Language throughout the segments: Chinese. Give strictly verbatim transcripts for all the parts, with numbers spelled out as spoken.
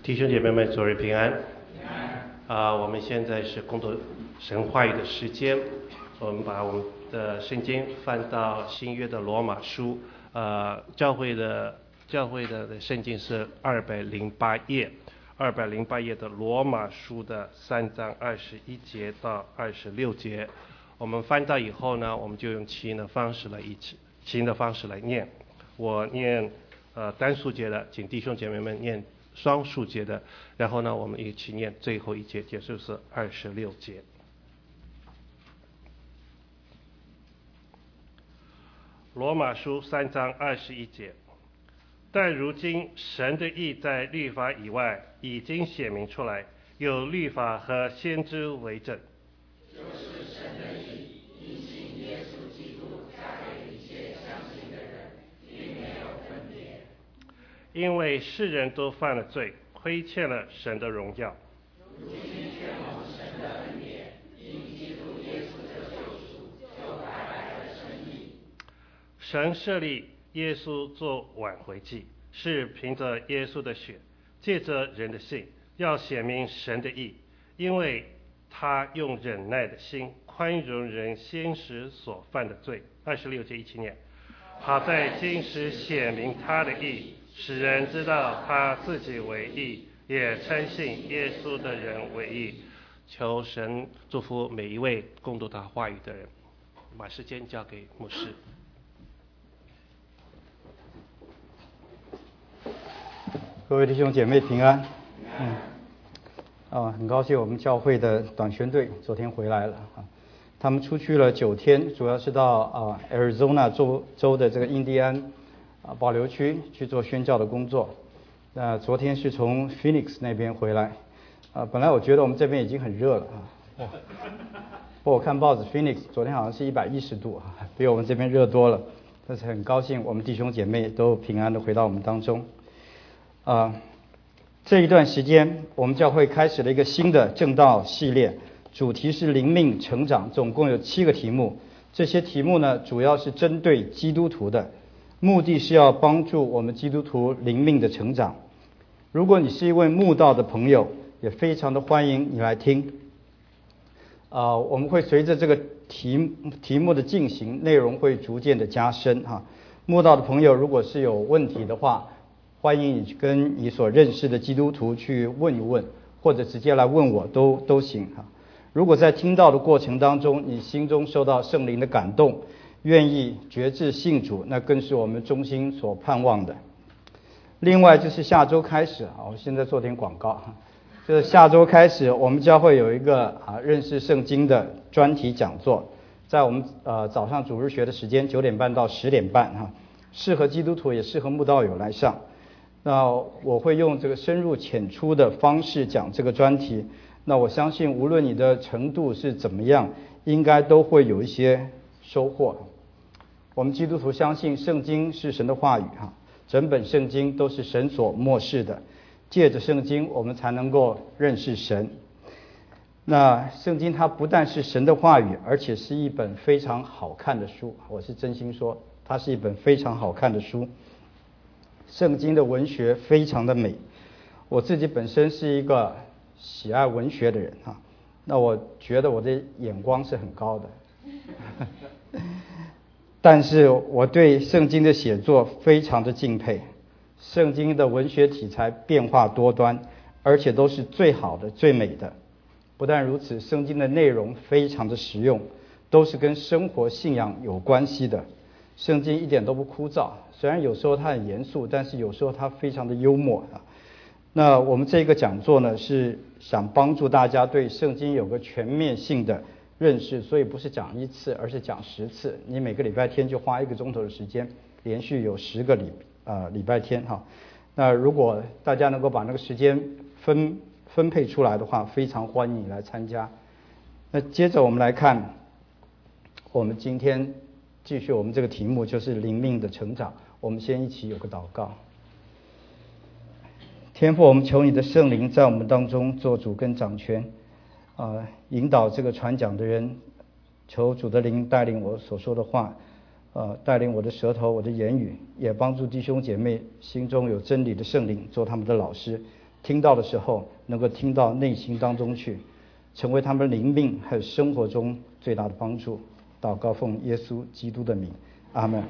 弟兄姐妹们，昨日平安。啊、呃，我们现在是攻读神话语的时间。我们把我们的圣经翻到新约的罗马书，呃，教会的教会的圣经是二百零八页，二百零八页的罗马书的三章二十一节到二十六节。我们翻到以后呢，我们就用起音的方式来一起起音的方式来念。我念呃单数节的，请弟兄姐妹们念双数节的，然后呢，我们一起念最后一节，也就是二十六节。罗马书三章二十一节，但如今神的义在律法以外已经显明出来，有律法和先知为证， 就是神的义，因信耶稣基督加给一切相信的人，并没有分别。 因为世人都犯了罪，亏欠了神的荣耀， 如今却蒙神的恩典，因基督耶稣的救赎，就白白的称义。 神设立耶稣做挽回祭，是凭着耶稣的血，借着人的信，要显明神的义，因为他用忍耐的心宽容人先时所犯的罪。二十六节一起念。好在今时显明他的义，使人知道他自己为义，也称信耶稣的人为义。求神祝福每一位共读他话语的人。把时间交给牧师。 各位弟兄姐妹平安。嗯，啊，很高兴我们教会的短宣队昨天回来了啊。他们出去了九天，主要是到啊 Arizona 州州的这个印第安啊保留区去做宣教的工作。那昨天是从 Phoenix 那边回来。啊，本来我觉得我们这边已经很热了啊。哦，不过我看报纸 Phoenix 昨天好像是一百一十度啊，比我们这边热多了。但是很高兴我们弟兄姐妹都平安的回到我们当中。啊，这一段时间我们教会开始了一个新的正道系列，主题是灵命成长，总共有七个题目。这些题目呢，主要是针对基督徒的，目的是要帮助我们基督徒灵命的成长。如果你是一位慕道的朋友，也非常的欢迎你来听。啊，我们会随着这个题题目的进行，内容会逐渐的加深哈。慕道的朋友，如果是有问题的话，欢迎你跟你所认识的基督徒去问一问，或者直接来问我都都行哈。如果在听到的过程当中，你心中受到圣灵的感动，愿意决志信主，那更是我们衷心所盼望的。另外就是下周开始啊，我现在做点广告，就是下周开始我们将会有一个啊认识圣经的专题讲座，在我们呃早上主日学的时间九点半到十点半哈，适合基督徒也适合慕道友来上。那我会用这个深入浅出的方式讲这个专题，那我相信无论你的程度是怎么样，应该都会有一些收获。我们基督徒相信圣经是神的话语哈，整本圣经都是神所默示的，借着圣经我们才能够认识神。那圣经它不但是神的话语，而且是一本非常好看的书，我是真心说，它是一本非常好看的书。圣经的文学非常的美，我自己本身是一个喜爱文学的人哈，那我觉得我的眼光是很高的，但是我对圣经的写作非常的敬佩。圣经的文学题材变化多端，而且都是最好的、最美的。不但如此，圣经的内容非常的实用，都是跟生活信仰有关系的。圣经一点都不枯燥，虽然有时候它很严肃，但是有时候它非常的幽默啊。那我们这个讲座呢，是想帮助大家对圣经有个全面性的认识，所以不是讲一次，而是讲十次。你每个礼拜天就花一个钟头的时间，连续有十个礼啊、呃、礼拜天哈。那如果大家能够把那个时间分分配出来的话，非常欢迎你来参加。那接着我们来看，我们今天继续我们这个题目就是灵命的成长。我们先一起有个祷告。天父，我们求你的圣灵在我们当中做主跟掌权，呃，引导这个传讲的人，求主的灵带领我所说的话，呃，带领我的舌头，我的言语，也帮助弟兄姐妹心中有真理的圣灵做他们的老师， 听到的时候能够听到内心当中去，成为他们灵命还有生活中最大的帮助。祷告奉耶稣基督的名，阿们。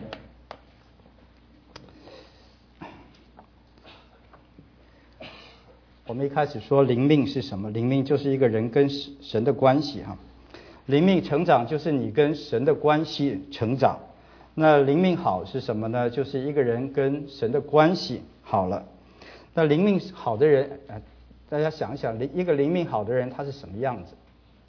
我们一开始说灵命是什么？灵命就是一个人跟神的关系哈。灵命成长就是你跟神的关系成长。那灵命好是什么呢？就是一个人跟神的关系好了。那灵命好的人，呃，大家想一想，一个灵命好的人他是什么样子？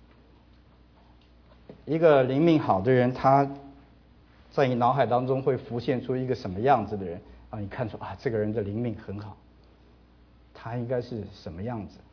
一个灵命好的人，他在你脑海当中会浮现出一个什么样子的人啊？你看出啊，这个人的灵命很好，他应该是什么样子？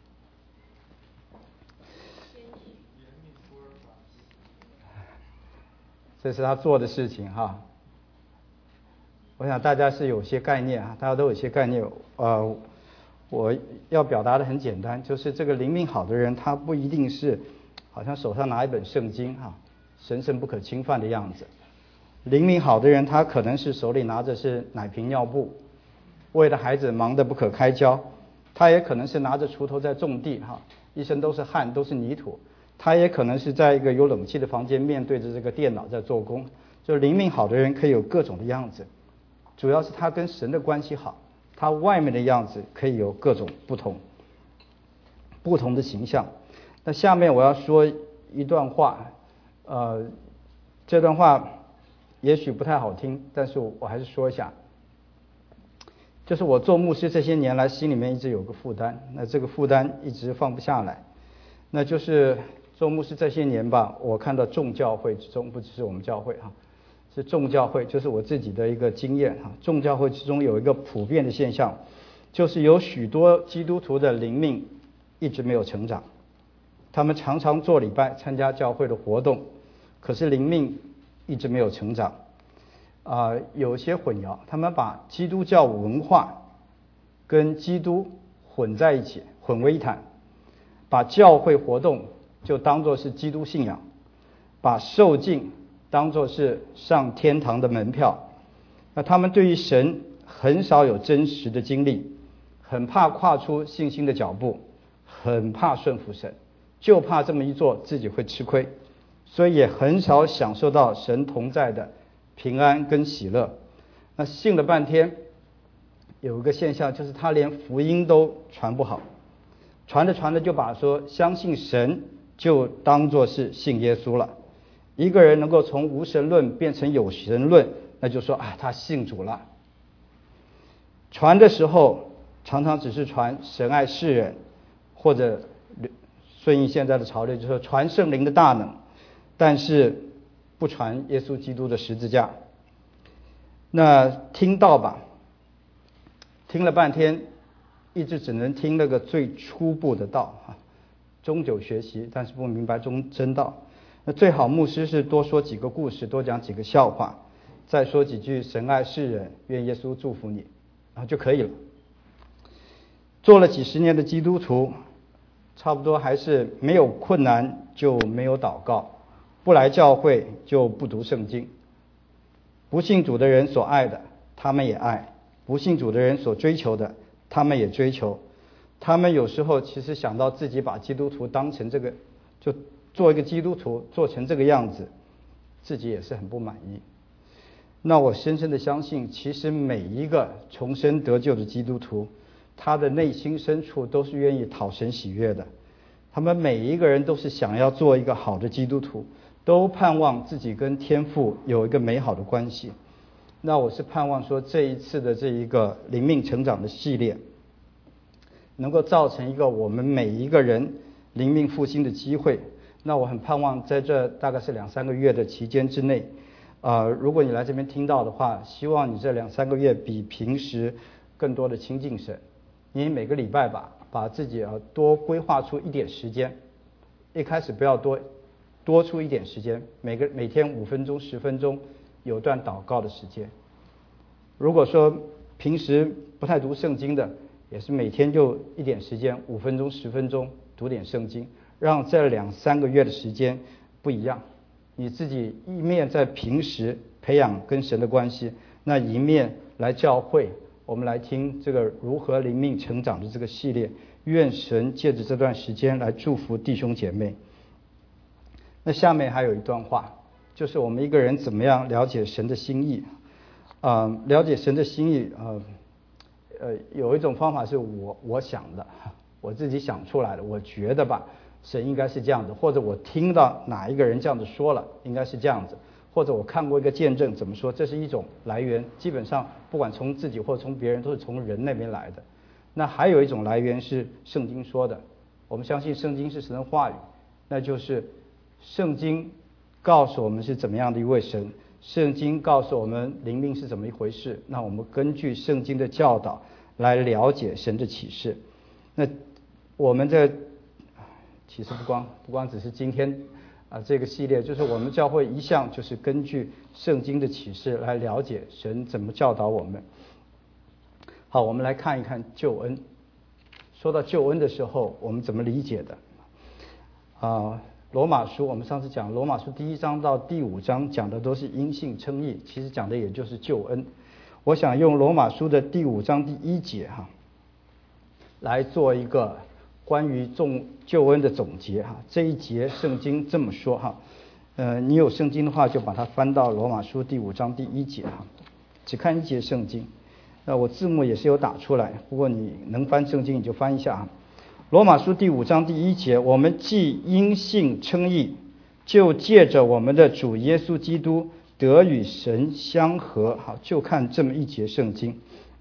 这是他做的事情哈。我想大家是有些概念啊，大家都有些概念。呃，我要表达的很简单，就是这个灵命好的人，他不一定是好像手上拿一本圣经哈，神圣不可侵犯的样子。灵命好的人，他可能是手里拿着是奶瓶尿布，为了孩子忙得不可开交。他也可能是拿着锄头在种地哈，一身都是汗，都是泥土。他也可能是在一个有冷气的房间，面对着这个电脑在做工。就灵命好的人可以有各种的样子，主要是他跟神的关系好，他外面的样子可以有各种不同不同的形象。那下面我要说一段话，呃，这段话也许不太好听，但是我还是说一下。就是我做牧师这些年来，心里面一直有个负担，那这个负担一直放不下来。那就是做牧师这些年吧，我看到众教会之中，不只是我们教会哈，是众教会，就是我自己的一个经验哈。众教会之中有一个普遍的现象，就是有许多基督徒的灵命一直没有成长。他们常常做礼拜，参加教会的活动，可是灵命一直没有成长。啊、呃，有些混淆，他们把基督教文化跟基督混在一起，混为一谈，把教会活动就当作是基督信仰，把受浸当作是上天堂的门票。那他们对于神很少有真实的经历，很怕跨出信心的脚步，很怕顺服神，就怕这么一做自己会吃亏，所以也很少享受到神同在的平安跟喜乐。那信了半天，有一个现象就是他连福音都传不好，传着传着就把说相信神就当作是信耶稣了。一个人能够从无神论变成有神论，那就说啊他信主了。传的时候常常只是传神爱世人，或者顺应现在的潮流就是说传圣灵的大能，但是不传耶稣基督的十字架。那听道吧，听了半天一直只能听那个最初步的道啊，终究学习，但是不明白中真道。那最好牧师是多说几个故事，多讲几个笑话，再说几句神爱世人，愿耶稣祝福你，然后就可以了。做了几十年的基督徒，差不多还是没有困难就没有祷告，不来教会就不读圣经。不信主的人所爱的他们也爱，不信主的人所追求的他们也追求。他们有时候其实想到自己把基督徒当成这个，就做一个基督徒做成这个样子，自己也是很不满意。那我深深的相信，其实每一个重生得救的基督徒，他的内心深处都是愿意讨神喜悦的。他们每一个人都是想要做一个好的基督徒，都盼望自己跟天父有一个美好的关系。那我是盼望说，这一次的这一个灵命成长的系列，能够造成一个我们每一个人灵命复兴的机会。那我很盼望在这大概是两三个月的期间之内，呃，如果你来这边听到的话，希望你这两三个月比平时更多的亲近神。你每个礼拜吧，把自己啊多规划出一点时间，一开始不要多，多出一点时间，每个每天五分钟、十分钟有段祷告的时间。如果说平时不太读圣经的，也是每天就一点时间，五分钟、十分钟读点圣经，让这两三个月的时间不一样。你自己一面在平时培养跟神的关系，那一面来教会， 我们来听这个如何灵命成长的这个系列。愿神借着这段时间来祝福弟兄姐妹。那下面还有一段话，就是我们一个人怎么样了解神的心意啊、呃？了解神的心意啊，呃，呃，有一种方法是我我想的，我自己想出来的，我觉得吧，神应该是这样的，或者我听到哪一个人这样子说了，应该是这样子，或者我看过一个见证怎么说，这是一种来源。基本上不管从自己或从别人，都是从人那边来的。那还有一种来源是圣经说的，我们相信圣经是神的话语，那就是圣经告诉我们是怎么样的一位神，圣经告诉我们灵命是怎么一回事，那我们根据圣经的教导来了解神的启示。那我们这其实不光不光只是今天啊这个系列，就是我们教会一向就是根据圣经的启示来了解神怎么教导我们。好，我们来看一看救恩。说到救恩的时候，我们怎么理解的？啊，罗马书我们上次讲罗马书第一章到第五章讲的都是因信称义，其实讲的也就是救恩。我想用罗马书的第五章第一节哈，来做一个关于众救恩的总结哈。这一节圣经这么说哈，呃，你有圣经的话就把它翻到罗马书第五章第一节哈，只看一节圣经。那我字幕也是有打出来，不过你能翻圣经你就翻一下啊。罗马书第五章第一节，我们既因信称义，就借着我们的主耶稣基督得与神相合。好，就看这么一节圣经。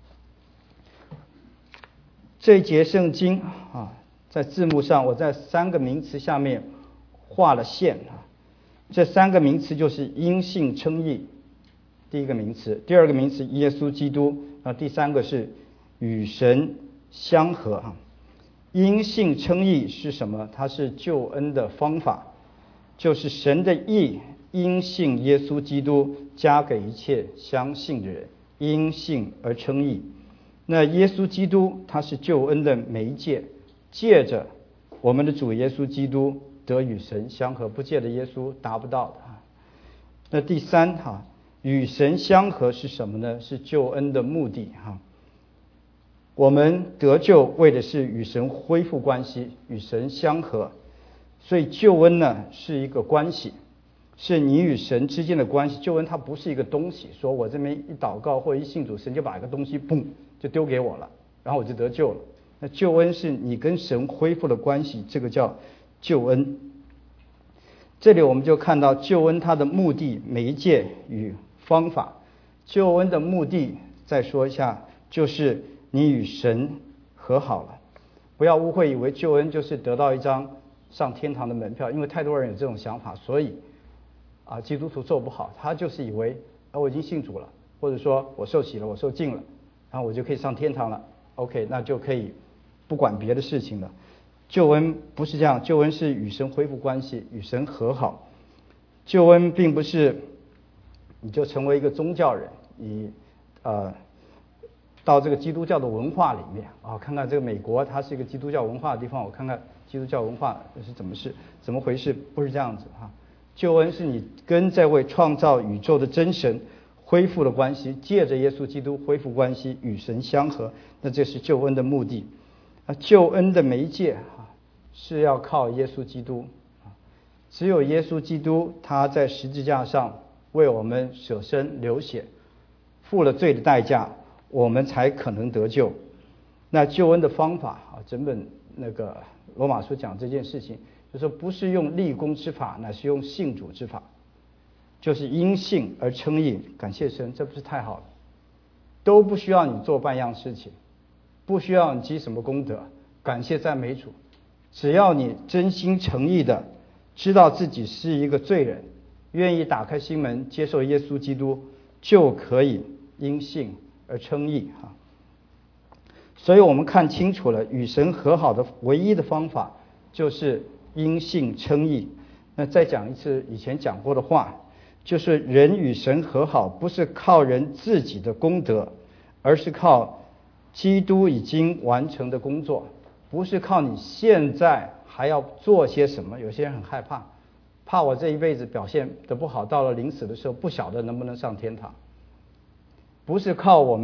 这一节圣经啊，在字幕上我在三个名词下面画了线啊。这三个名词就是因信称义，第一个名词；第二个名词耶稣基督。那第三个是与神相合啊。因信称义是什么？它是救恩的方法，就是神的义因信耶稣基督加给一切相信的人，因信而称义。那耶稣基督他是救恩的媒介，借着我们的主耶稣基督得与神相合，不借着耶稣达不到的。那第三哈。与神相合是什么呢？是救恩的目的哈。我们得救为的是与神恢复关系，与神相合。所以救恩呢是一个关系，是你与神之间的关系。救恩它不是一个东西，说我这边一祷告或一信主，神就把一个东西嘣就丢给我了，然后我就得救了。那救恩是你跟神恢复了关系，这个叫救恩。这里我们就看到救恩它的目的、媒介与方法。救恩的目的再说一下，就是你与神和好了。不要误会以为救恩就是得到一张上天堂的门票，因为太多人有这种想法，所以啊基督徒做不好，他就是以为啊我已经信主了，或者说我受洗了，我受浸了，然后我就可以上天堂了 OK 那就可以不管别的事情了。救恩不是这样，救恩是与神恢复关系，与神和好。救恩并不是你就成为一个宗教人，你呃到这个基督教的文化里面啊，看看这个美国它是一个基督教文化的地方，我看看基督教文化是怎么是怎么回事，不是这样子哈。救恩是你跟这位创造宇宙的真神恢复了关系，借着耶稣基督恢复关系，与神相合，那这是救恩的目的。啊，救恩的媒介啊是要靠耶稣基督啊，只有耶稣基督他在十字架上为我们舍身流血，付了罪的代价，我们才可能得救。那救恩的方法啊，整本那个罗马书讲这件事情，就说不是用立功之法，乃是用信主之法，就是因信而称义。感谢神，这不是太好了？都不需要你做半样事情，不需要你积什么功德，感谢赞美主，只要你真心诚意的知道自己是一个罪人，愿意打开心门接受耶稣基督，就可以因信而称义哈。所以我们看清楚了，与神和好的唯一的方法就是因信称义。那再讲一次以前讲过的话，就是人与神和好不是靠人自己的功德，而是靠基督已经完成的工作，不是靠你现在还要做些什么。有些人很害怕，怕我这一辈子表现得不好，到了临死的时候不晓得能不能上天堂。不是靠我们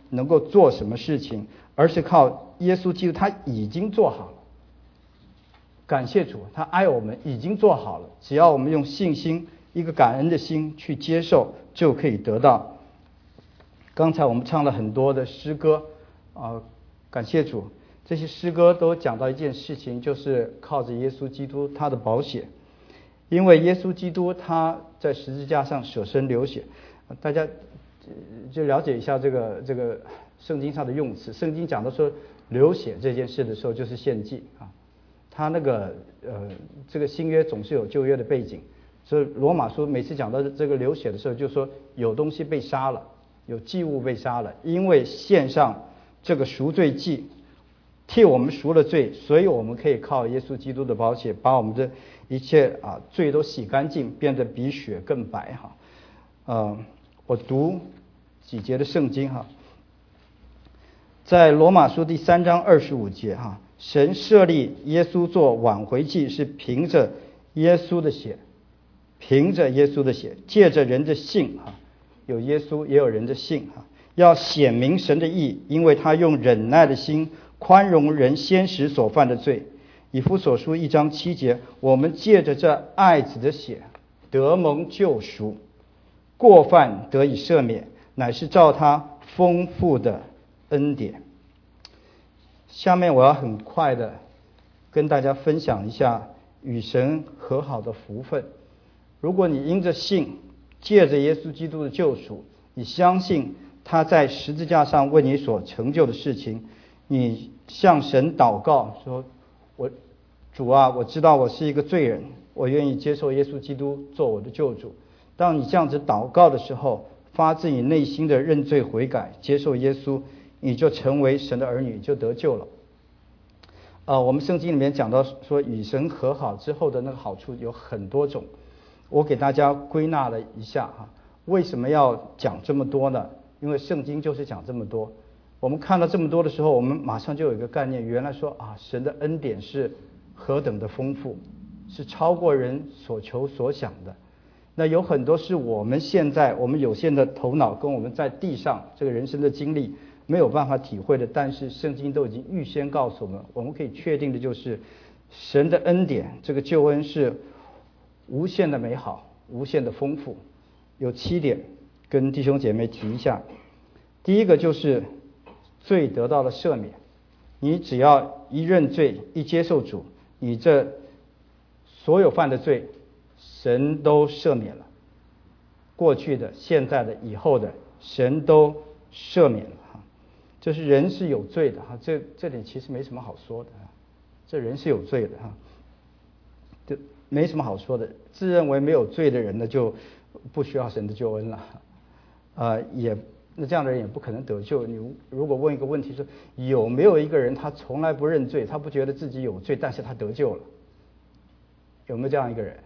能够做什么事情，而是靠耶稣基督他已经做好了。感谢主，他爱我们，已经做好了，只要我们用信心，一个感恩的心去接受，就可以得到。刚才我们唱了很多的诗歌啊、呃，感谢主，这些诗歌都讲到一件事情，就是靠着耶稣基督他的宝血。因为耶稣基督他在十字架上舍身流血，大家就了解一下这个这个圣经上的用词。圣经讲到说流血这件事的时候，就是献祭啊。他那个呃这个新约总是有旧约的背景，所以罗马书每次讲到这个流血的时候，就说有东西被杀了，有祭物被杀了，因为献上这个赎罪祭，替我们赎了罪，所以我们可以靠耶稣基督的宝血把我们的一切啊罪都洗干净，变得比雪更白哈。呃，我读几节的圣经哈，在罗马书第三章二十五节哈，神设立耶稣做挽回祭，是凭着耶稣的血，凭着耶稣的血，借着人的信哈，有耶稣也有人的信哈，要显明神的义，因为他用忍耐的心宽容人先时所犯的罪。以弗所书一章七节，我们借着这爱子的血得蒙救赎，过犯得以赦免，乃是照他丰富的恩典。下面我要很快的跟大家分享一下与神和好的福分。如果你因着信，借着耶稣基督的救赎，你相信他在十字架上为你所成就的事情，你向神祷告说，我主啊，我知道我是一个罪人，我愿意接受耶稣基督做我的救主。当你这样子祷告的时候，发自你内心的认罪悔改，接受耶稣，你就成为神的儿女，就得救了。呃，我们圣经里面讲到说与神和好之后的那个好处有很多种，我给大家归纳了一下哈。为什么要讲这么多呢？因为圣经就是讲这么多。我们看到这么多的时候，我们马上就有一个概念，原来说啊，神的恩典是何等的丰富，是超过人所求所想的。那有很多是我们现在我们有限的头脑跟我们在地上这个人生的经历没有办法体会的，但是圣经都已经预先告诉我们，我们可以确定的就是神的恩典，这个救恩是无限的美好，无限的丰富。有七点跟弟兄姐妹提一下。第一个就是罪得到了赦免，你只要一认罪，一接受主，你这所有犯的罪神都赦免了，过去的、现在的、以后的，神都赦免了哈。这是人是有罪的哈，这这点其实没什么好说的，这人是有罪的哈，这没什么好说的。自认为没有罪的人呢，就不需要神的救恩了，呃，也那这样的人也不可能得救。你如果问一个问题说，有没有一个人他从来不认罪，他不觉得自己有罪，但是他得救了？有没有这样一个人？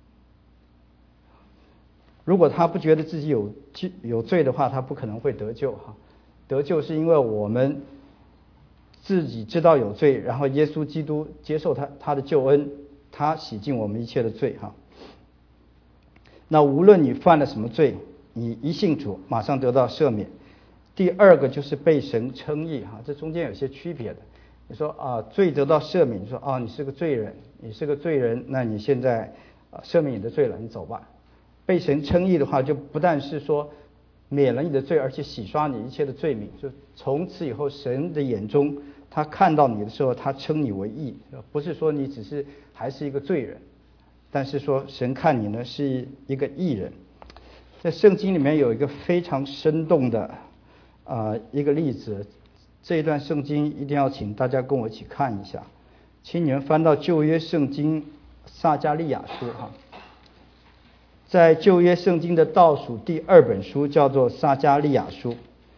如果他不觉得自己有有罪的话，他不可能会得救哈。得救是因为我们自己知道有罪，然后耶稣基督接受他他的救恩，他洗净我们一切的罪哈。那无论你犯了什么罪，你一信主马上得到赦免。第二个就是被神称义哈，这中间有些区别的。你说啊，罪得到赦免，你说啊，你是个罪人，你是个罪人，那你现在啊赦免你的罪了，你走吧。被神称义的话，就不但是说免了你的罪，而且洗刷你一切的罪名，就从此以后神的眼中他看到你的时候，他称你为义，不是说你只是还是一个罪人，但是说神看你呢是一个义人。在圣经里面有一个非常生动的啊、呃、一个例子，这一段圣经一定要请大家跟我一起看一下，请你们翻到旧约圣经撒迦利亚书哈。在旧约圣经的倒数第二本书叫做撒迦利亚书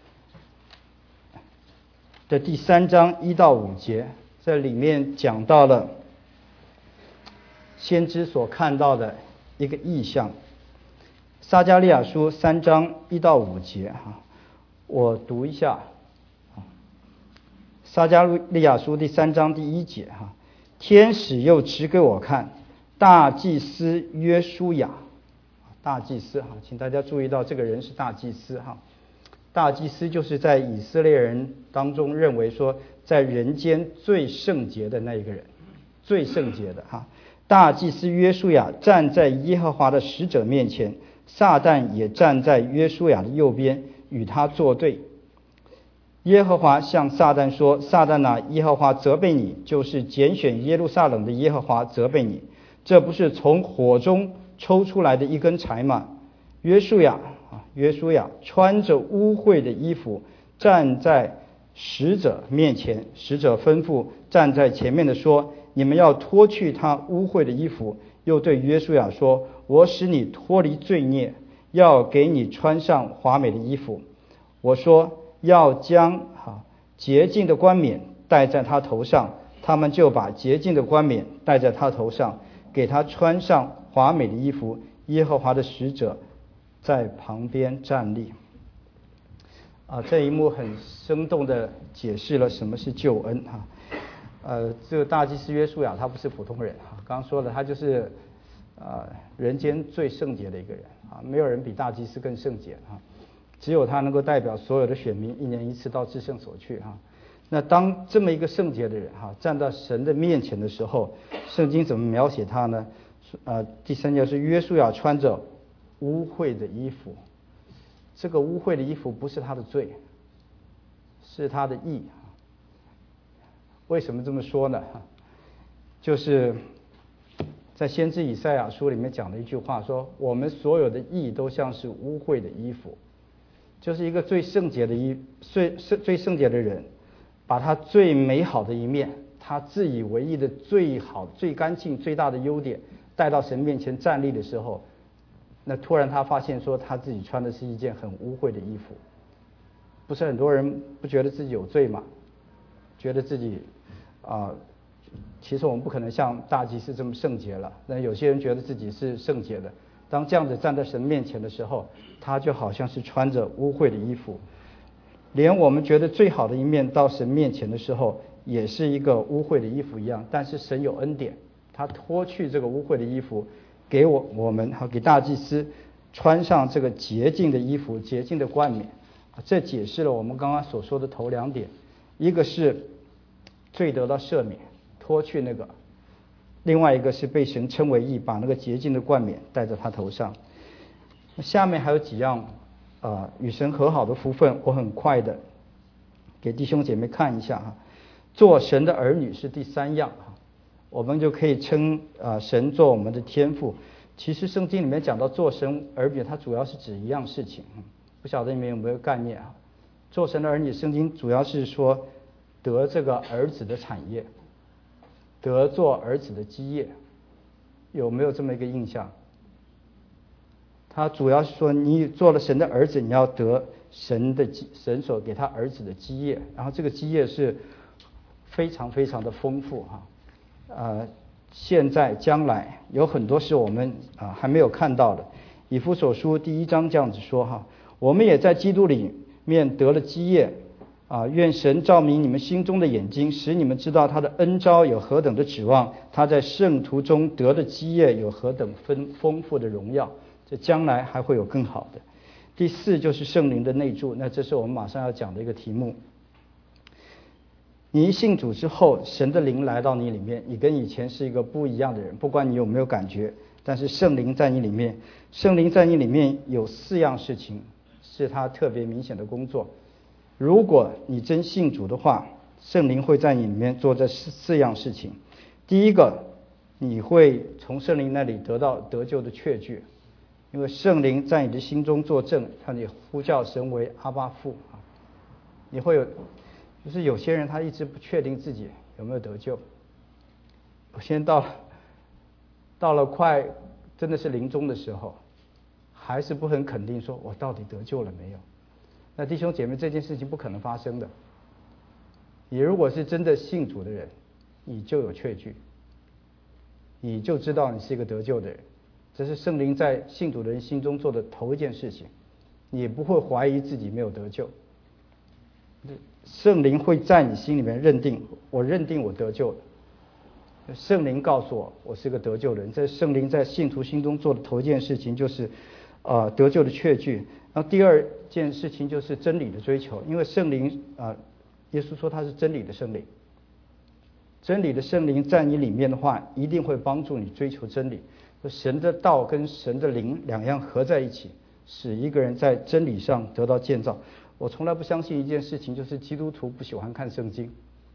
的第三章一到五节，在里面讲到了先知所看到的一个异象。撒迦利亚书三章一到五节哈，我读一下。撒迦利亚书第三章第一节哈，天使又指给我看，大祭司约书亚。大祭司哈，请大家注意到这个人是大祭司哈。 大祭司就是在以色列人当中认为说在人间最圣洁的那一个人，最圣洁的哈。大祭司约书亚站在耶和华的使者面前，撒旦也站在约书亚的右边与他作对。耶和华向撒旦说：撒旦啊，耶和华责备你，就是拣选耶路撒冷的耶和华责备你，这不是从火中抽出来的一根柴吗？约书亚啊，约书亚穿着污秽的衣服站在使者面前，使者吩咐站在前面的说：你们要脱去他污秽的衣服。又对约书亚说：我使你脱离罪孽，要给你穿上华美的衣服。我说要将啊洁净的冠冕戴在他头上，他们就把洁净的冠冕戴在他头上，给他穿上华美的衣服。耶和华的使者在旁边站立。啊，这一幕很生动地解释了什么是救恩哈。呃，这个大祭司约书亚他不是普通人哈，刚刚说了，他就是呃人间最圣洁的一个人啊，没有人比大祭司更圣洁哈。只有他能够代表所有的选民一年一次到至圣所去哈。那当这么一个圣洁的人哈站到神的面前的时候，圣经怎么描写他呢？呃，第三节是约书亚穿着污秽的衣服。这个污秽的衣服不是他的罪，是他的义。为什么这么说呢？就是在先知以赛亚书里面讲的一句话说，我们所有的义都像是污秽的衣服。就是一个最圣洁的一最最圣洁的人，把他最美好的一面，他自以为意的最好、最干净、最大的优点带到神面前站立的时候，那突然他发现说他自己穿的是一件很污秽的衣服。不是很多人不觉得自己有罪吗？觉得自己啊、呃，其实我们不可能像大祭司这么圣洁了。那有些人觉得自己是圣洁的，当这样子站在神面前的时候，他就好像是穿着污秽的衣服。连我们觉得最好的一面到神面前的时候，也是一个污秽的衣服一样。但是神有恩典，他脱去这个污秽的衣服，给我我们和给大祭司穿上这个洁净的衣服，洁净的冠冕。这解释了我们刚刚所说的头两点，一个是罪得到赦免，脱去那个；另外一个是被神称为义，把那个洁净的冠冕戴在他头上。下面还有几样啊、呃、与神和好的福分，我很快的给弟兄姐妹看一下哈。做神的儿女是第三样哈，我们就可以称啊、呃、神做我们的天父。其实圣经里面讲到做神儿女，它主要是指一样事情，不晓得你们有没有概念啊？做神的儿女，圣经主要是说得这个儿子的产业，得做儿子的基业，有没有这么一个印象？他主要是说你做了神的儿子，你要得神的神所给他儿子的基业，然后这个基业是非常非常的丰富哈，呃，现在将来有很多是我们啊、呃、还没有看到的。以弗所书第一章这样子说哈，我们也在基督里面得了基业啊，愿神照明你们心中的眼睛，使你们知道他的恩召有何等的指望，他在圣徒中得的基业有何等丰丰富的荣耀，这将来还会有更好的。第四就是圣灵的内住，那这是我们马上要讲的一个题目。你一信主之后，神的灵来到你里面，你跟以前是一个不一样的人，不管你有没有感觉，但是圣灵在你里面，圣灵在你里面有四样事情是他特别明显的工作。如果你真信主的话，圣灵会在你里面做这四四样事情。第一个，你会从圣灵那里得到得救的确据，因为圣灵在你的心中作证，让你呼叫神为阿爸父啊。你会有，就是有些人他一直不确定自己有没有得救，有些人到了到了快真的是临终的时候，还是不很肯定说我到底得救了没有。那弟兄姐妹，这件事情不可能发生的。你如果是真的信主的人，你就有确据，你就知道你是一个得救的人，这是圣灵在信主的人心中做的头一件事情，你不会怀疑自己没有得救。圣灵会在你心里面认定，我认定我得救了。圣灵告诉我我是个得救的人，这圣灵在信徒心中做的头一件事情就是呃得救的确据。 然后第二件事情就是真理的追求，因为圣灵啊、呃，耶稣说他是真理的圣灵，真理的圣灵在你里面的话，一定会帮助你追求真理。神的道跟神的灵两样合在一起，使一个人在真理上得到建造。我从来不相信一件事情，就是基督徒不喜欢看圣经。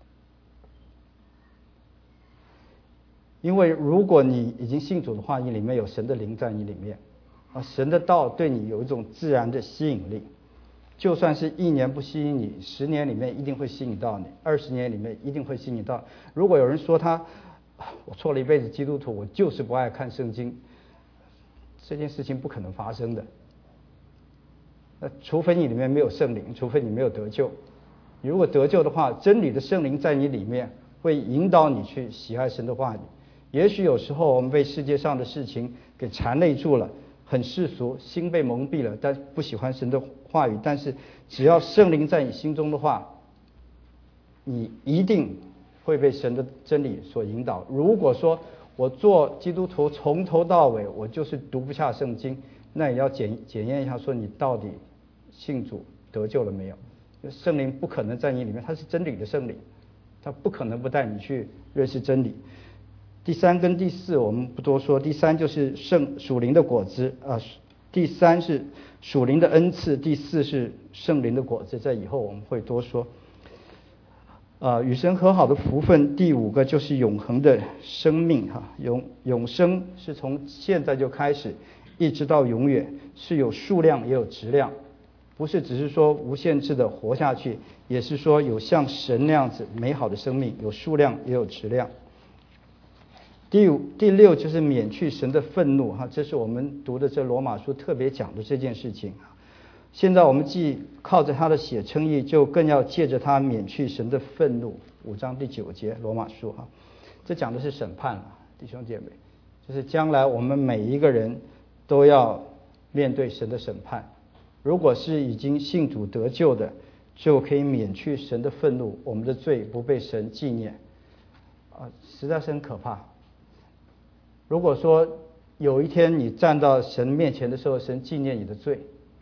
因为如果你已经信主的话，你里面有神的灵在你里面啊，神的道对你有一种自然的吸引力，就算是一年不吸引你，十年里面一定会吸引到你，二十年里面一定会吸引到。如果有人说他我做了一辈子基督徒，我就是不爱看圣经，这件事情不可能发生的。那除非你里面没有圣灵，除非你没有得救。你如果得救的话，真理的圣灵在你里面会引导你去喜爱神的话语。也许有时候我们被世界上的事情给缠累住了，很世俗，心被蒙蔽了，但不喜欢神的话语。但是只要圣灵在你心中的话，你一定会被神的真理所引导。如果说我做基督徒从头到尾我就是读不下圣经，那也要检检验一下，说你到底信主得救了没有。圣灵不可能在你里面，他是真理的圣灵，他不可能不带你去认识真理。第三跟第四我们不多说，第三就是圣属灵的果子啊，第三是属灵的恩赐，第四是圣灵的果子，在以后我们会多说。啊，与神和好的福分，第五个就是永恒的生命哈，永永生是从现在就开始，一直到永远，是有数量也有质量，不是只是说无限制的活下去，也是说有像神那样子美好的生命，有数量也有质量。第五、第六就是免去神的愤怒哈，这是我们读的这罗马书特别讲的这件事情。现在我们既靠着他的血称义，就更要借着他免去神的愤怒。五章第九节罗马书哈，这讲的是审判了，弟兄姐妹，就是将来我们每一个人都要面对神的审判。如果是已经信主得救的，就可以免去神的愤怒，我们的罪不被神纪念啊，实在是很可怕。如果说有一天你站到神面前的时候，神纪念你的罪，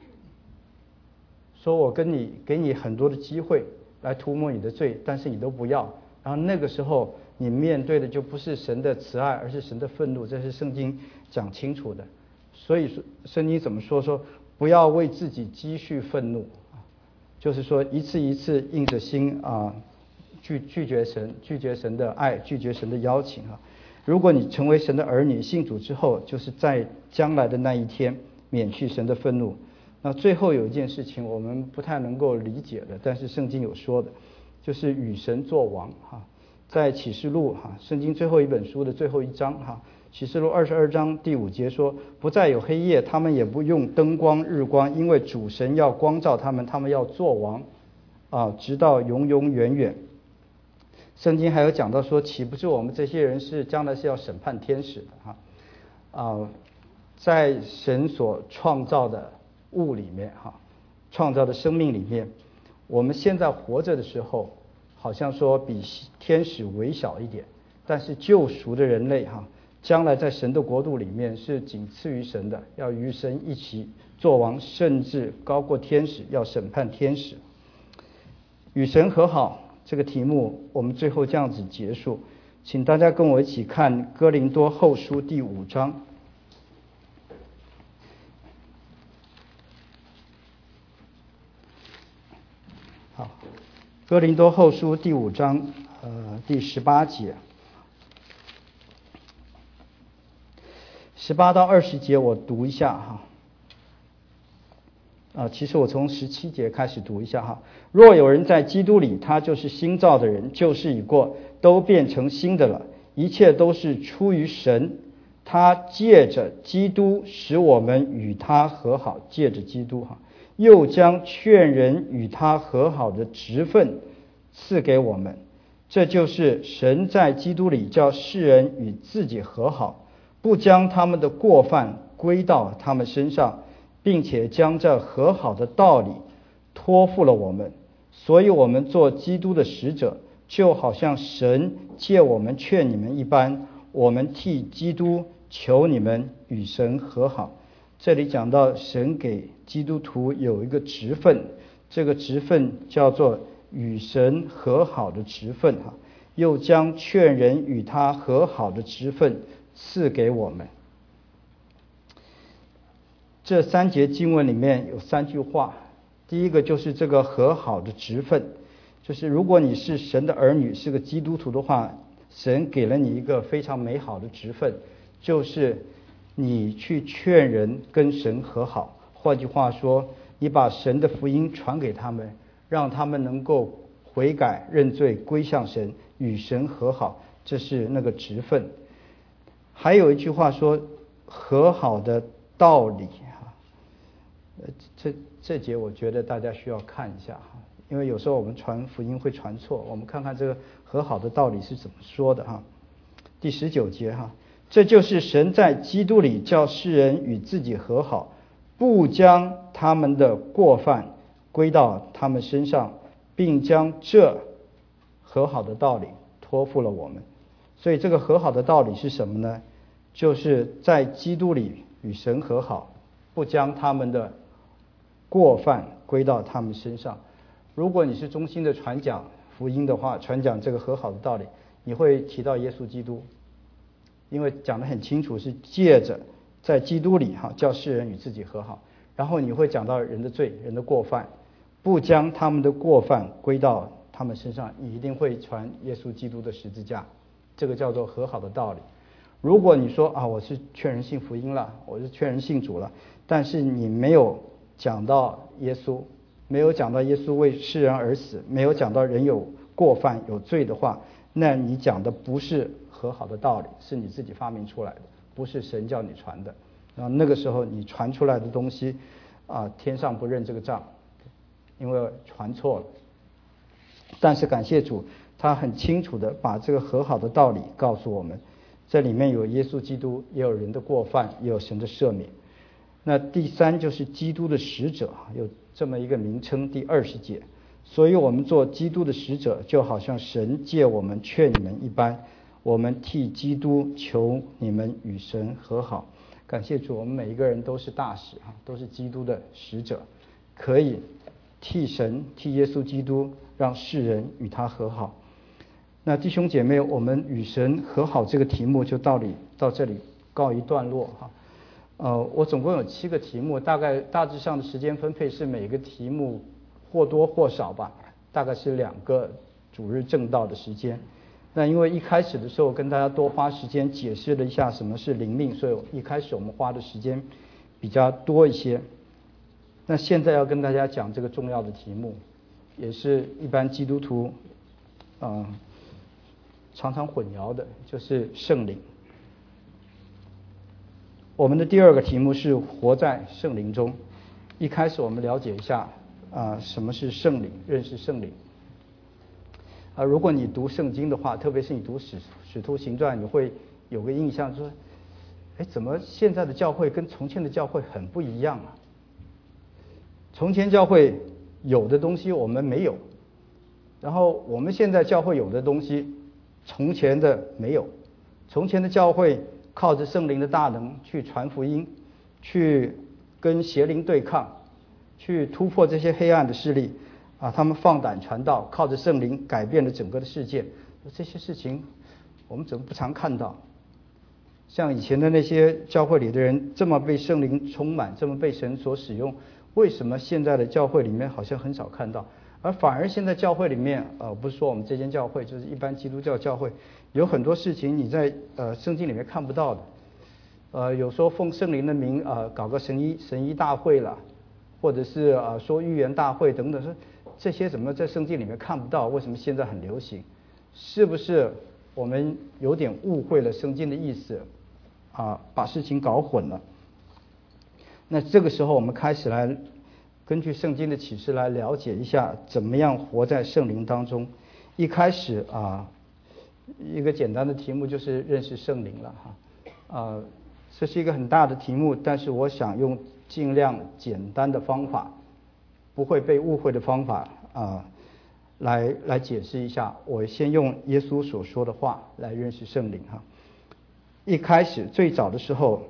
说我跟你给你很多的机会来涂抹你的罪，但是你都不要，然后那个时候你面对的就不是神的慈爱，而是神的愤怒，这是圣经讲清楚的。所以说圣经怎么说？说不要为自己积蓄愤怒，就是说一次一次硬着心啊拒拒绝神，拒绝神的爱，拒绝神的邀请啊。如果你成为神的儿女，信主之后，就是在将来的那一天免去神的愤怒。那最后有一件事情我们不太能够理解的，但是圣经有说的，就是与神作王哈。在启示录哈，圣经最后一本书的最后一章哈，启示录二十二章第五节说，不再有黑夜，他们也不用灯光日光，因为主神要光照他们，他们要作王啊，直到永永远远。圣经还有讲到说，岂不是我们这些人是将来是要审判天使的哈啊，在神所创造的物里面哈，创造的生命里面，我们现在活着的时候，好像说比天使微小一点，但是救赎的人类哈，将来在神的国度里面是仅次于神的，要与神一起作王，甚至高过天使，要审判天使。与神和好这个题目，我们最后这样子结束，请大家跟我一起看哥林多后书第五章。好，哥林多后书第五章，呃，第十八节，十八到二十节我读一下哈。啊，其实我从十七节开始读一下哈。若有人在基督里，他就是新造的人，旧事已过，都变成新的了。一切都是出于神，他借着基督使我们与他和好，借着基督哈，又将劝人与他和好的职分赐给我们。这就是神在基督里叫世人与自己和好，不将他们的过犯归到他们身上，并且将这和好的道理托付了我们。所以我们做基督的使者，就好像神借我们劝你们一般，我们替基督求你们与神和好。 这里讲到神给基督徒有一个职分，这个职分叫做与神和好的职分，又将劝人与他和好的职分赐给我们。这三节经文里面有三句话，第一个就是这个和好的职分，就是如果你是神的儿女，是个基督徒的话，神给了你一个非常美好的职分，就是你去劝人跟神和好。换句话说，你把神的福音传给他们，让他们能够悔改认罪归向神，与神和好，这是那个职分。还有一句话说和好的道理，这这节我觉得大家需要看一下，因为有时候我们传福音会传错，我们看看这个和好的道理是怎么说的哈。第十九节哈，这就是神在基督里叫世人与自己和好，不将他们的过犯归到他们身上，并将这和好的道理托付了我们。所以这个和好的道理是什么呢？就是在基督里与神和好，不将他们的过犯归到他们身上。如果你是衷心的传讲福音的话，传讲这个和好的道理，你会提到耶稣基督，因为讲得很清楚，是借着在基督里哈叫世人与自己和好。然后你会讲到人的罪，人的过犯，不将他们的过犯归到他们身上，你一定会传耶稣基督的十字架，这个叫做和好的道理。如果你说啊，我是劝人信福音了，我是劝人信主了，但是你没有讲到耶稣，没有讲到耶稣为世人而死，没有讲到人有过犯有罪的话，那你讲的不是和好的道理，是你自己发明出来的，不是神叫你传的。然后那个时候你传出来的东西啊，天上不认这个账，因为传错了。但是感谢主，他很清楚的把这个和好的道理告诉我们，这里面有耶稣基督，也有人的过犯，也有神的赦免。那第三就是基督的使者，有这么一个名称，第二十节。所以我们做基督的使者，就好像神借我们劝你们一般，我们替基督求你们与神和好。感谢主，我们每一个人都是大使，都是基督的使者，可以替神替耶稣基督让世人与他和好。那弟兄姐妹，我们与神和好这个题目就到底到这里告一段落哈。呃，我总共有七个题目，大概大致上的时间分配是每个题目或多或少吧，大概是两个主日正道的时间。那因为一开始的时候跟大家多花时间解释了一下什么是灵命，所以一开始我们花的时间比较多一些。那现在要跟大家讲这个重要的题目，也是一般基督徒嗯、呃、常常混淆的，就是圣灵。我们的第二个题目是活在圣灵中。一开始我们了解一下啊、呃、什么是圣灵，认识圣灵。啊，如果你读圣经的话，特别是你读使使徒行传，你会有个印象说，哎，怎么现在的教会跟从前的教会很不一样啊？从前教会有的东西我们没有，然后我们现在教会有的东西从前的没有。从前的教会靠着圣灵的大能去传福音，去跟邪灵对抗，去突破这些黑暗的势力啊，他们放胆传道，靠着圣灵改变了整个的世界。这些事情我们怎么不常看到？像以前的那些教会里的人这么被圣灵充满，这么被神所使用，为什么现在的教会里面好像很少看到？而反而现在教会里面，呃，不是说我们这间教会，就是一般基督教教会，有很多事情你在呃圣经里面看不到的。呃，有说奉圣灵的名呃搞个神医神医大会了，或者是呃说预言大会等等，说这些怎么在圣经里面看不到？为什么现在很流行？是不是我们有点误会了圣经的意思啊，把事情搞混了？那这个时候我们开始来根据圣经的启示来了解一下怎么样活在圣灵当中。一开始啊，一个简单的题目就是认识圣灵了哈。啊，这是一个很大的题目，但是我想用尽量简单的方法，不会被误会的方法啊，来来解释一下。我先用耶稣所说的话来认识圣灵哈。一开始最早的时候，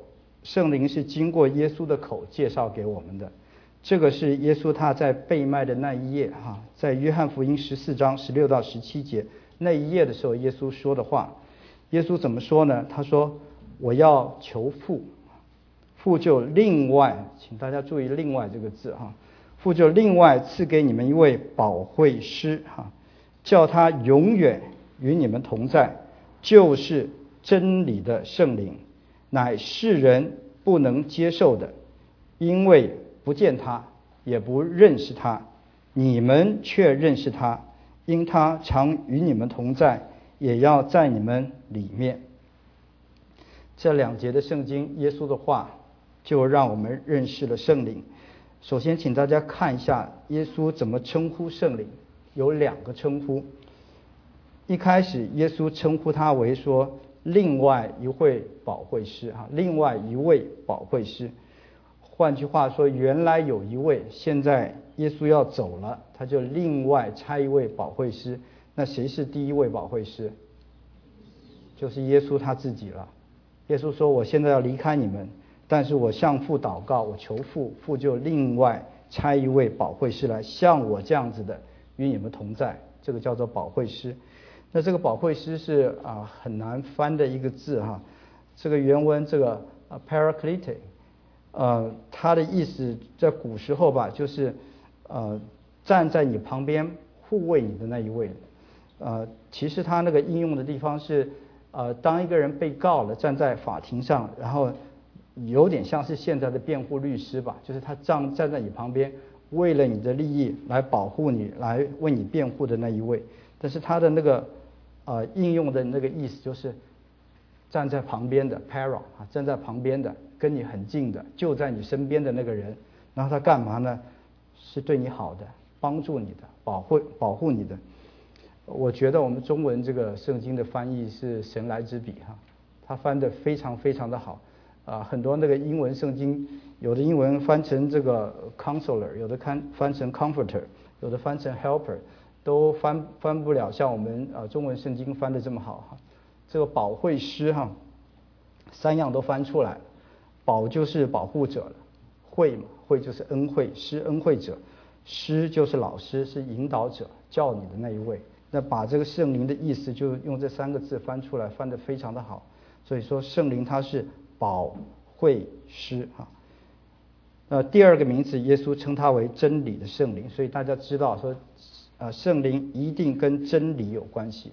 圣灵是经过耶稣的口介绍给我们的。这个是耶稣他在被卖的那一夜哈，在约翰福音十四章十六到十七节那一夜的时候，耶稣说的话。耶稣怎么说呢？他说：“我要求父，父就另外，请大家注意‘另外’这个字哈，父就另外赐给你们一位保惠师哈，叫他永远与你们同在，就是真理的圣灵，乃世人不能接受的，因为不见他，也不认识他，你们却认识他，因他常与你们同在，也要在你们里面。”这两节的圣经，耶稣的话就让我们认识了圣灵。首先请大家看一下耶稣怎么称呼圣灵，有两个称呼。一开始耶稣称呼他为说另外一位保惠师哈，另外一位保惠师。换句话说，原来有一位，现在耶稣要走了，他就另外差一位保惠师。那谁是第一位保惠师？就是耶稣他自己了。耶稣说：“我现在要离开你们，但是我向父祷告，我求父，父就另外差一位保惠师来，像我这样子的与你们同在。”这个叫做保惠师。那这个保惠师是啊很难翻的一个字哈。这个原文这个 Paraclete， 呃，它的意思在古时候吧，就是呃站在你旁边护卫你的那一位。呃，其实它那个应用的地方是。呃，当一个人被告了，站在法庭上，然后有点像是现在的辩护律师吧，就是他站站在你旁边，为了你的利益来保护你，来为你辩护的那一位。但是他的那个呃应用的那个意思就是站在旁边的 para 啊，站在旁边的，跟你很近的，就在你身边的那个人。然后他干嘛呢？是对你好的，帮助你的，保护保护你的。我觉得我们中文这个圣经的翻译是神来之笔哈，他翻得非常非常的好啊、呃，很多那个英文圣经，有的英文翻成这个 counselor， 有的看翻成 comforter， 有的翻成 helper， 都翻翻不了像我们啊、呃、中文圣经翻得这么好哈。这个保惠师哈，三样都翻出来，保就是保护者了，惠嘛，惠就是恩惠，施恩惠者，师就是老师，是引导者，教你的那一位。那把这个圣灵的意思就用这三个字翻出来，翻得非常的好。所以说圣灵它是保惠师啊。那第二个名词，耶稣称它为真理的圣灵，所以大家知道说，呃，圣灵一定跟真理有关系。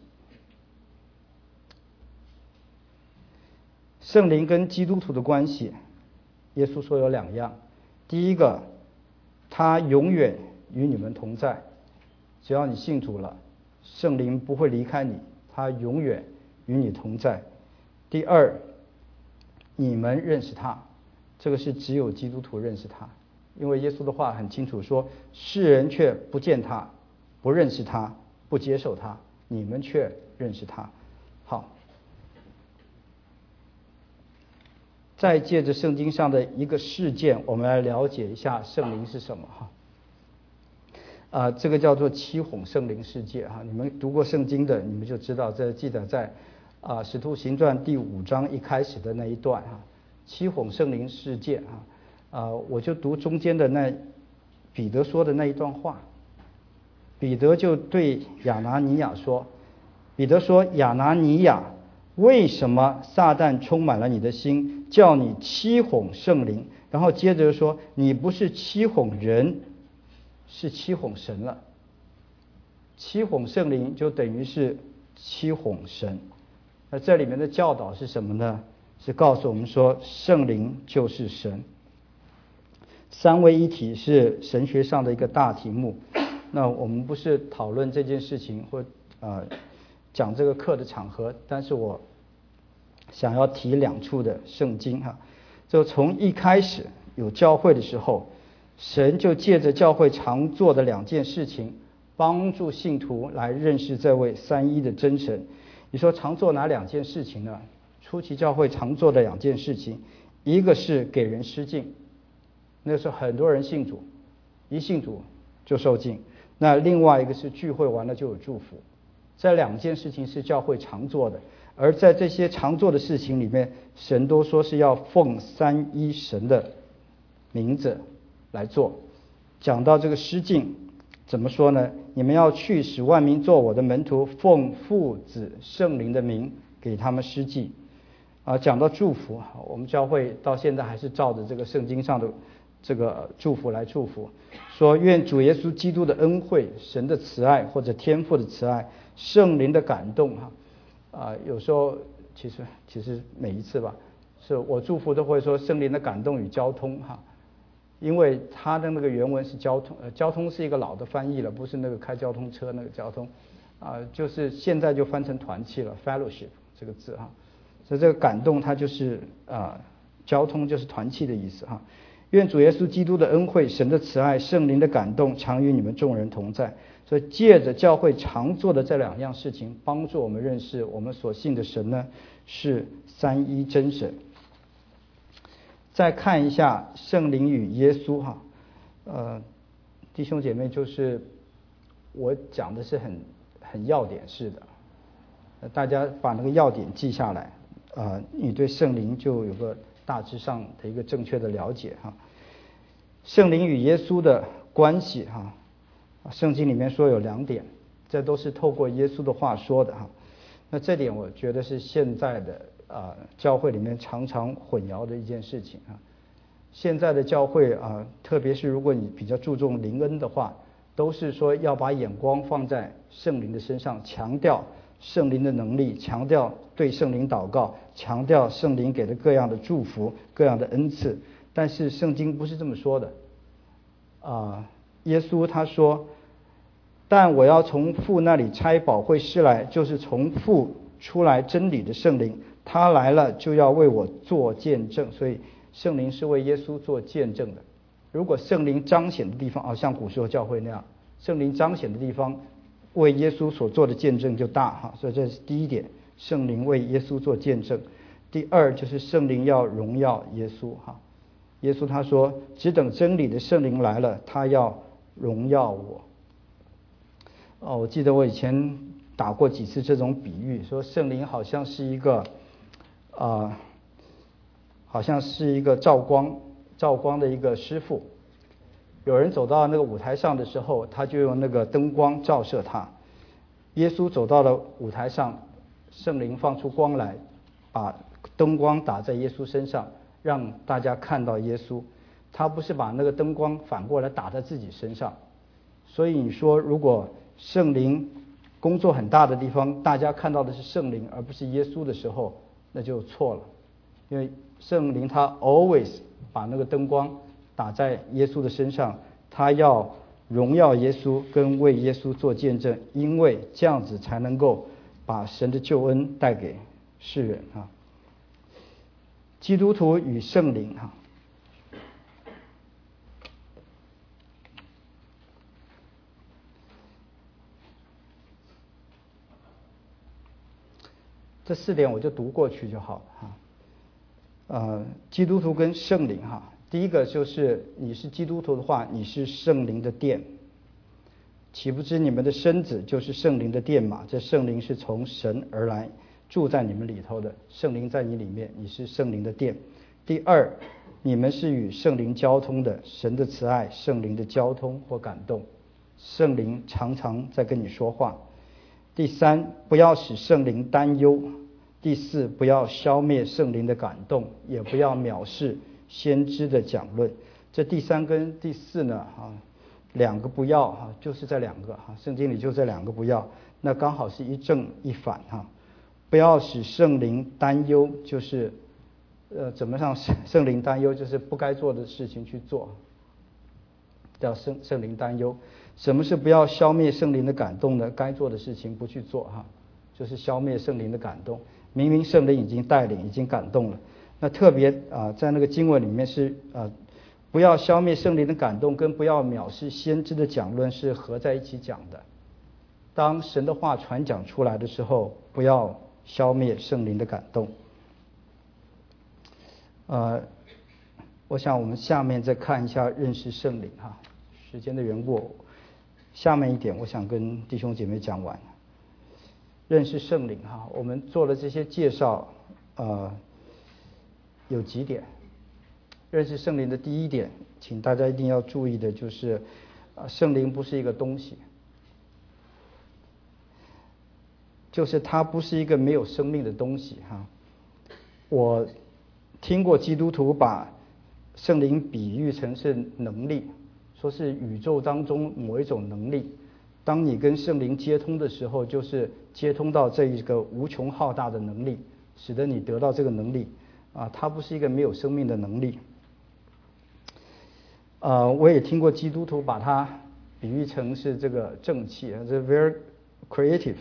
圣灵跟基督徒的关系，耶稣说有两样。第一个，他永远与你们同在，只要你信主了，圣灵不会离开你，他永远与你同在。第二，你们认识他，这个是只有基督徒认识他，因为耶稣的话很清楚说，世人却不见他，不认识他，不接受他，你们却认识他。好，再借着圣经上的一个事件，我们来了解一下圣灵是什么哈。啊、呃，这个叫做七哄圣灵事件哈。你们读过圣经的，你们就知道，这记载在啊《使徒行传》第五章一开始的那一段哈。七哄圣灵事件哈，啊、呃，我就读中间的那彼得说的那一段话。彼得就对亚拿尼亚说，彼得说：“亚拿尼亚，为什么撒旦充满了你的心，叫你七哄圣灵？”然后接着说：“你不是七哄人，是七哄神了。”七哄圣灵就等于是七哄神。那这里面的教导是什么呢？是告诉我们说，圣灵就是神。三位一体是神学上的一个大题目。那我们不是讨论这件事情或呃讲这个课的场合，但是我想要提两处的圣经哈。就从一开始有教会的时候，神就借着教会常做的两件事情，帮助信徒来认识这位三一的真神。你说常做哪两件事情呢？初期教会常做的两件事情，一个是给人施浸，那时候很多人信主，一信主就受浸。那另外一个是聚会完了就有祝福， 这两件事情是教会常做的，而在这些常做的事情里面，神都说是要奉三一神的名字来做。讲到这个诗经怎么说呢？你们要去，使万民做我的门徒，奉父子圣灵的名给他们施祭。啊，讲到祝福，我们教会到现在还是照着这个圣经上的这个祝福来祝福，说愿主耶稣基督的恩惠、神的慈爱或者天父的慈爱、圣灵的感动哈啊，有时候其实其实每一次吧，是我祝福都会说圣灵的感动与交通哈，因为他的那个原文是交通，呃，交通是一个老的翻译了，不是那个开交通车那个交通啊，就是现在就翻成团契了 ，fellowship 这个字哈。所以这个感动它就是啊、呃，交通就是团契的意思哈。愿主耶稣基督的恩惠、神的慈爱、圣灵的感动常与你们众人同在。所以借着教会常做的这两样事情，帮助我们认识我们所信的神呢是三一真神。再看一下圣灵与耶稣哈，呃，弟兄姐妹，就是我讲的是很很要点式的，大家把那个要点记下来。啊、呃，你对圣灵就有个大致上的一个正确的了解哈。圣灵与耶稣的关系哈，圣经里面说有两点，这都是透过耶稣的话说的哈。那这点我觉得是现在的啊、呃、教会里面常常混淆的一件事情啊。现在的教会啊、呃，特别是如果你比较注重灵恩的话，都是说要把眼光放在圣灵的身上，强调圣灵的能力，强调对圣灵祷告，强调圣灵给的各样的祝福、各样的恩赐。但是圣经不是这么说的啊、呃。耶稣他说：“但我要从父那里差保惠师来，就是从父出来真理的圣灵，他来了就要为我做见证。”所以圣灵是为耶稣做见证的。如果圣灵彰显的地方啊，像古时候教会那样，圣灵彰显的地方，为耶稣所做的见证就大哈，所以这是第一点，圣灵为耶稣做见证。第二就是圣灵要荣耀耶稣哈，耶稣他说：“只等真理的圣灵来了，他要荣耀我。”哦，我记得我以前打过几次这种比喻，说圣灵好像是一个啊、呃，好像是一个照光照光的一个师傅。有人走到那个舞台上的时候，他就用那个灯光照射他。耶稣走到了舞台上，圣灵放出光来，把灯光打在耶稣身上，让大家看到耶稣。他不是把那个灯光反过来打在自己身上。所以你说，如果圣灵工作很大的地方，大家看到的是圣灵而不是耶稣的时候，那就错了。因为圣灵他 always 把那个灯光打在耶稣的身上，他要荣耀耶稣跟为耶稣做见证，因为这样子才能够把神的救恩带给世人啊。基督徒与圣灵哈，这四点我就读过去就好了哈。呃，基督徒跟圣灵哈，第一个就是你是基督徒的话，你是圣灵的殿，岂不知你们的身子就是圣灵的殿嘛？这圣灵是从神而来，住在你们里头的，圣灵在你里面，你是圣灵的殿。第二，你们是与圣灵交通的，神的慈爱、圣灵的交通或感动，圣灵常常在跟你说话。第三，不要使圣灵担忧。第四，不要消灭圣灵的感动，也不要藐视先知的讲论。这第三跟第四呢，啊，两个不要哈，就是这两个哈，圣经里就这两个不要，那刚好是一正一反哈。不要使圣灵担忧，就是呃，怎么让圣灵担忧，就是不该做的事情去做，叫圣圣灵担忧。什么是不要消灭圣灵的感动呢？该做的事情不去做哈，就是消灭圣灵的感动。明明圣灵已经带领，已经感动了。那特别啊、呃，在那个经文里面是啊、呃，不要消灭圣灵的感动，跟不要藐视先知的讲论是合在一起讲的。当神的话传讲出来的时候，不要消灭圣灵的感动。呃，我想我们下面再看一下认识圣灵哈，时间的缘故，下面一点我想跟弟兄姐妹讲完。 认识圣灵哈，我们做了这些介绍，呃，有几点。认识圣灵的第一点，请大家一定要注意的就是，啊，圣灵不是一个东西，就是它不是一个没有生命的东西哈。我听过基督徒把圣灵比喻成是能力，说是宇宙当中某一种能力。当你跟圣灵接通的时候，就是接通到这一个无穷浩大的能力，使得你得到这个能力啊，它不是一个没有生命的能力。呃，我也听过基督徒把它比喻成是这个正气，这 very creative。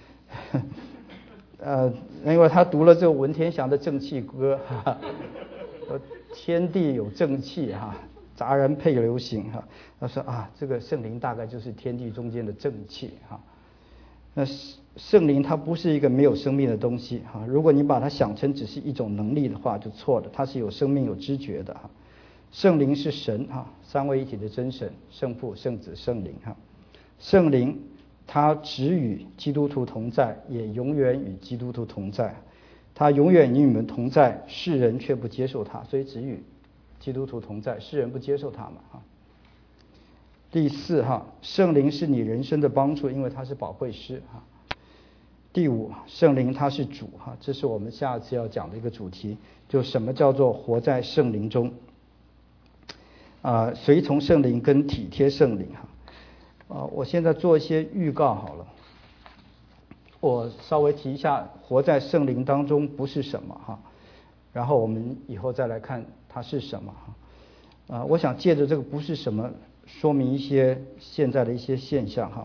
呃，因为他读了这个文天祥的正气歌，哈哈，天地有正气哈，杂然配流行哈。他说啊，这个圣灵大概就是天地中间的正气哈。那圣灵它不是一个没有生命的东西哈，如果你把它想成只是一种能力的话，就错了，它是有生命有知觉的哈。圣灵是神哈，三位一体的真神，圣父、圣子、圣灵哈。圣灵他只与基督徒同在，也永远与基督徒同在。他永远与你们同在，世人却不接受他，所以只与基督徒同在，世人不接受他嘛哈。第四哈，圣灵是你人生的帮助，因为他是保惠师哈。第五，圣灵他是主哈，这是我们下次要讲的一个主题，就什么叫做活在圣灵中。啊、呃，随从圣灵跟体贴圣灵哈，啊、呃，我现在做一些预告好了。我稍微提一下，活在圣灵当中不是什么哈，然后我们以后再来看它是什么哈。啊、呃，我想借着这个不是什么，说明一些现在的一些现象哈。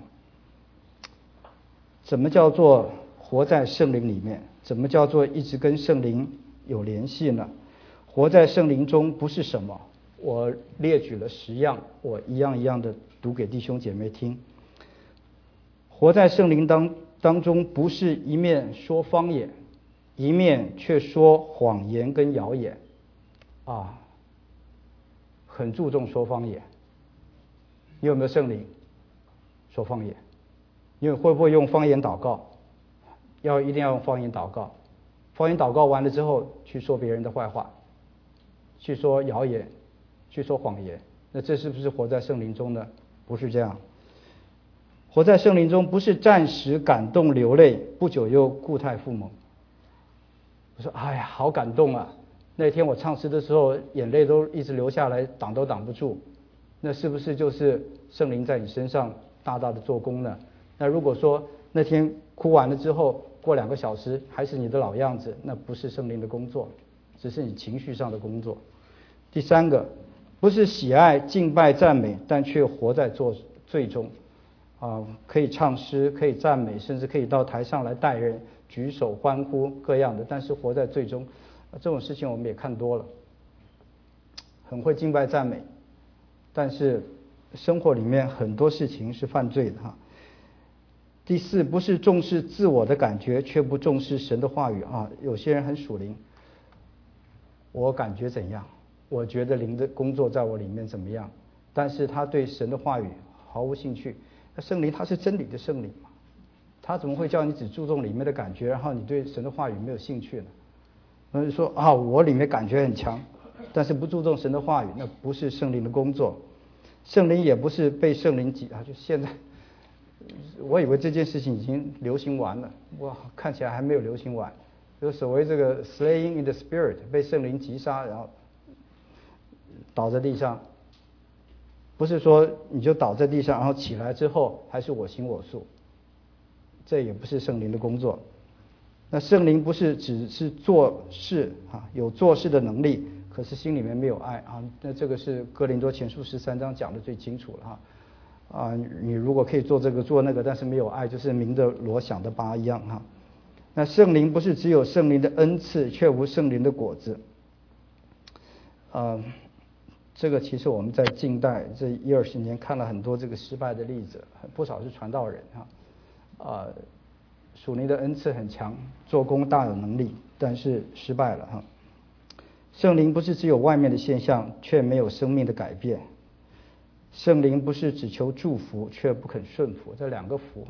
怎么叫做活在圣灵里面？怎么叫做一直跟圣灵有联系呢？活在圣灵中不是什么。我列举了十样，我一样一样的读给弟兄姐妹听。活在圣灵当当中，不是一面说方言，一面却说谎言跟谣言，啊，很注重说方言。你有没有圣灵？说方言。你会不会用方言祷告？要一定要用方言祷告。方言祷告完了之后，去说别人的坏话，去说谣言。去说谎言，那这是不是活在圣灵中呢？不是这样。活在圣灵中不是暂时感动流泪，不久又故态复萌。我说哎呀，好感动啊！那天我唱诗的时候，眼泪都一直流下来，挡都挡不住。那是不是就是圣灵在你身上大大的做工呢？那如果说那天哭完了之后，过两个小时还是你的老样子，那不是圣灵的工作，只是你情绪上的工作。第三个，不是喜爱敬拜赞美，但却活在做罪中，啊，可以唱诗，可以赞美，甚至可以到台上来带人举手欢呼各样的，但是活在罪中，这种事情我们也看多了。很会敬拜赞美，但是生活里面很多事情是犯罪的哈。第四，不是重视自我的感觉，却不重视神的话语啊。有些人很属灵，我感觉怎样？我觉得灵的工作在我里面怎么样，但是他对神的话语毫无兴趣。那圣灵他是真理的圣灵嘛，他怎么会叫你只注重里面的感觉，然后你对神的话语没有兴趣呢？那就说啊，我里面感觉很强，但是不注重神的话语，那不是圣灵的工作。圣灵也不是被圣灵挤啊，就现在我以为这件事情已经流行完了，哇，看起来还没有流行完。就所谓这个 slaying in the spirit， 被圣灵击杀，然后倒在地上，不是说你就倒在地上，然后起来之后还是我行我素，这也不是圣灵的工作。那圣灵不是只是做事啊，有做事的能力，可是心里面没有爱啊。那这个是哥林多前书十三章讲的最清楚了哈。啊，你如果可以做这个做那个，但是没有爱，就是明的锣响的拔一样哈。那圣灵不是只有圣灵的恩赐，却无圣灵的果子。呃，这个其实我们在近代这一二十年看了很多这个失败的例子，不少是传道人哈，呃，属灵的恩赐很强，做工大有能力，但是失败了哈。圣灵不是只有外面的现象，却没有生命的改变。圣灵不是只求祝福，却不肯顺服，这两个福哈，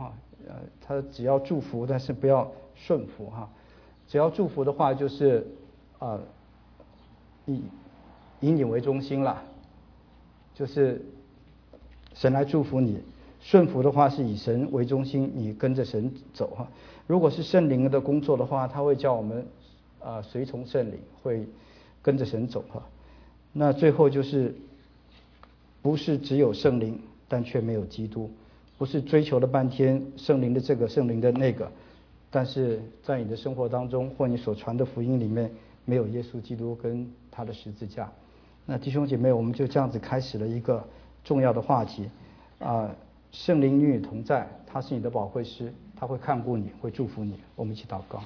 呃，他只要祝福，但是不要顺服哈。只要祝福的话，就是啊、呃，以以你为中心啦，就是神来祝福你。顺服的话是以神为中心，你跟着神走哈。如果是圣灵的工作的话，他会叫我们啊、呃、随从圣灵，会跟着神走哈。那最后就是不是只有圣灵，但却没有基督，不是追求了半天圣灵的这个圣灵的那个，但是在你的生活当中或你所传的福音里面没有耶稣基督跟他的十字架。那弟兄姐妹，我们就这样子开始了一个重要的话题啊、呃，圣灵与你同在，他是你的保惠师，他会看顾你，会祝福你。我们一起祷告。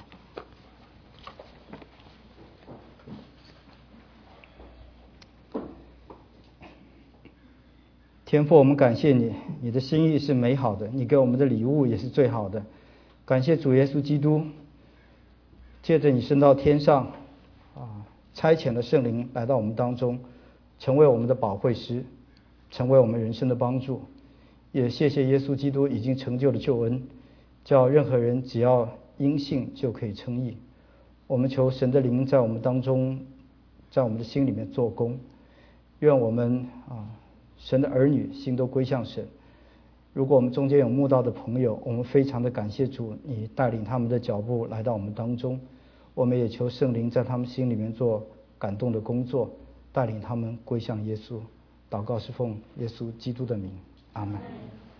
天父，我们感谢你，你的心意是美好的，你给我们的礼物也是最好的。感谢主耶稣基督，借着你升到天上啊，差遣了圣灵来到我们当中，成为我们的保惠师，成为我们人生的帮助。也谢谢耶稣基督已经成就了救恩，叫任何人只要因信就可以称义。我们求神的灵在我们当中，在我们的心里面做工，愿我们啊神的儿女心都归向神。如果我们中间有慕道的朋友，我们非常的感谢主，你带领他们的脚步来到我们当中。我们也求圣灵在他们心里面做感动的工作，带领他们归向耶稣。祷告是奉耶稣基督的名，阿们。